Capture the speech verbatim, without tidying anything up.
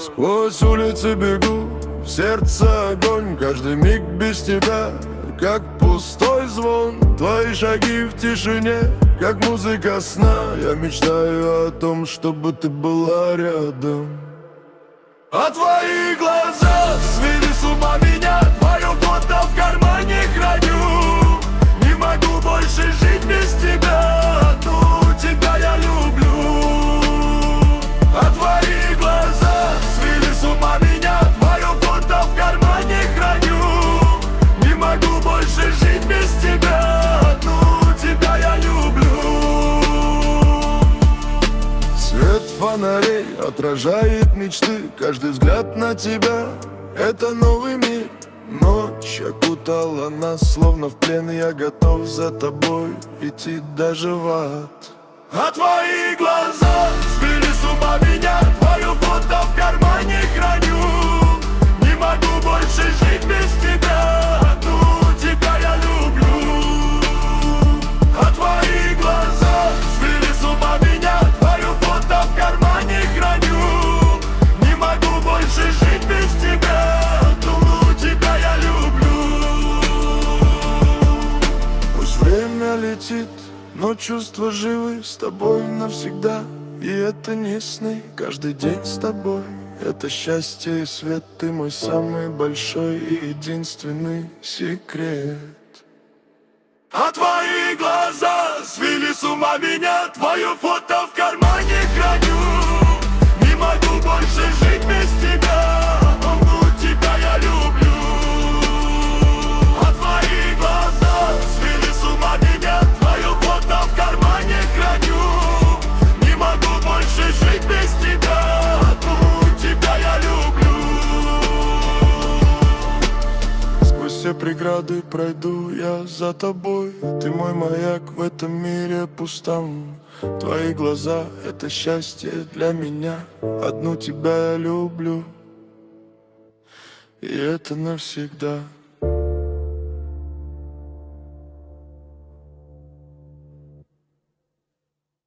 Сквозь улицы бегу, в сердце огонь. Каждый миг без тебя, как пустой звон. Твои шаги в тишине, как музыка сна. Я мечтаю о том, чтобы ты была рядом. А твои глаза свели с ума меня. Твое фото в кармане храню. Не могу больше жить без тебя. Одну тебя я люблю. А твои глаза свели с ума меня. Твое фото в кармане храню. Не могу больше жить без тебя. Одну тебя я люблю. Свет фонарей отражает мечты. Каждый взгляд на тебя — это новый мир. Ночь окутала нас, словно в плен. Я готов за тобой идти даже в ад. А твои глаза свели с ума меня. Твое фото в кармане храню. Не могу больше жить без тебя. Одну тебя я люблю. А твои глаза свели с ума меня. Твое фото в кармане храню. Не могу больше жить без тебя. Одну тебя я люблю. Пусть время летит, но чувства живы с тобой навсегда. И это не сны, каждый день с тобой. Это счастье и свет, ты мой самый большой и единственный секрет. А твои глаза свели с ума меня. Твое фото в кармане храню. Не могу больше жить без тебя. Одну тебя я люблю. А твои глаза свели с ума меня. Твое фото в кармане храню. Не могу больше жить без тебя. Одну тебя я люблю. Сквозь все преграды пройду я за тобой. Ты мой маяк в этом мире пустом. Твои глаза — это счастье для меня. Одну тебя я люблю. И это навсегда.